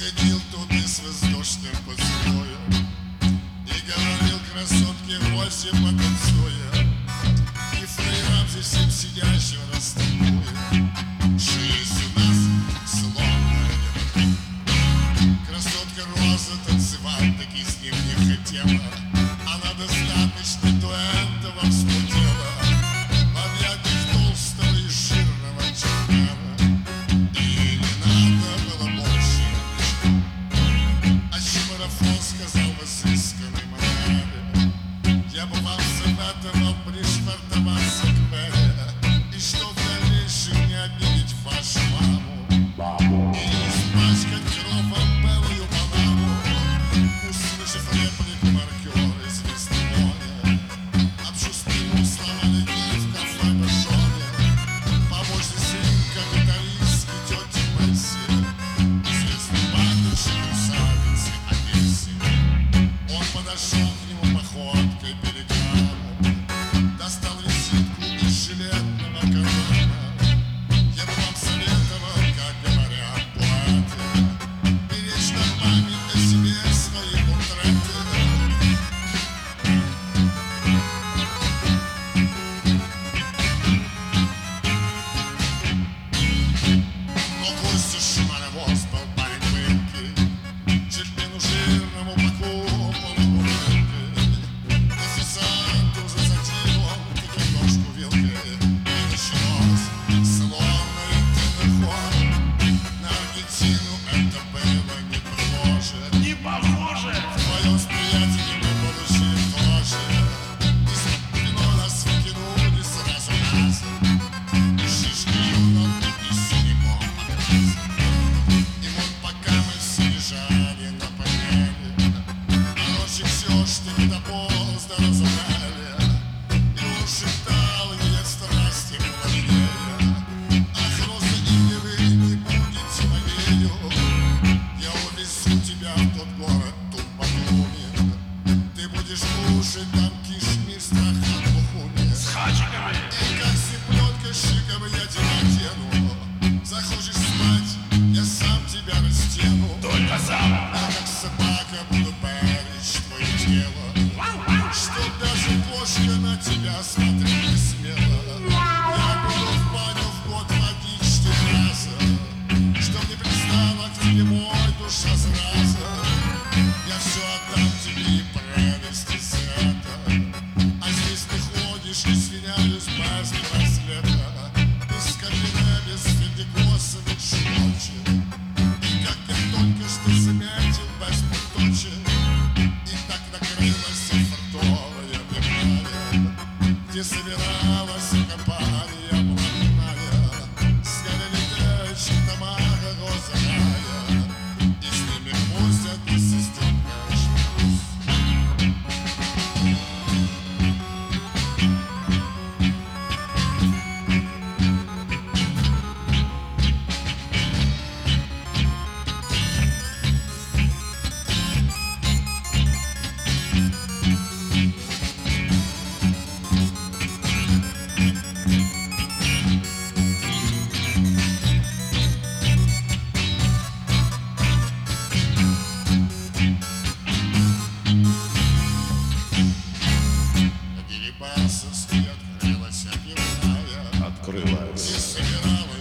ходил тут и с воздушным поцелуем, и говорил красотке вовсе потанцуя, и фраерам здесь всем сидящим растолкуя. Жизнь у нас словно небо. Красотка Роза танцевать таки с ним не хотела, она достаточно до этого вспотела в объятиях толстого и жирного Чапмана. И не надо было больше ничего, о чем марафон сказал в изысканной манере. Я бы вам советовал пришвартоваться к Мэре, и что в дальнейшем не обидеть вашу маму, и не испачкать кровом белую панаму, услышав реплику маркера из Вестмоя. Обшу спину сломали в кафе Башоне, помощницы капиталистки тети Месси, известной батюшки красавицы Одессе. Он подошел к нему походкой пеликаном, достал визитку из жилетного кармана. Я бы вам советовал, как говорят поэты, беречь на память о себе свои портреты. Но Костя Шумаровоз был парень пылкий, чертину жирному боку полубутылкой. Официант уже затил он таки ножку вилкой, и началось словно рутинный ход. На Аргентину это было не похоже. Не похоже! Вдвоем с приятелями мы получили тоже. Из-под кино нас выкинули сразу разом, и шишки юнон, и синяком обмазан. И вот пока мы все лежали на постели, короче, все, что не дополз, да разугали. И он шептал, нет страсти холоднее. Ах, Роза, или вы не будете моею, я увезу тебя в тот город, тут Батуми. Ты будешь кушать там кишмиш, страха бухуни. С хачиками! И как цыпленка шиком я тебя тяну. Захочешь спать, я сам тебя растяну. Только сам! А как собака буду беречь твое тело, чтоб даже кошка на тебя смотреть не смела. Я буду в баню в год водить 4 раза, чтоб не пристала к тебе мой душа зараза. Я все отдам тебе и прелести света, а здесь ты ходишь и свиняюсь без браслета. Без кабина, без финдикоса, без шелочи. И как я только что заметил, без путочек, и так накрылась фартовая внимание, где собиралась компания блатная, сняли летящих Тамара Розовая, и с ними пустят и сестёркаешь вкус. Дерибасовский открылась объявная, Открывается. и собиралась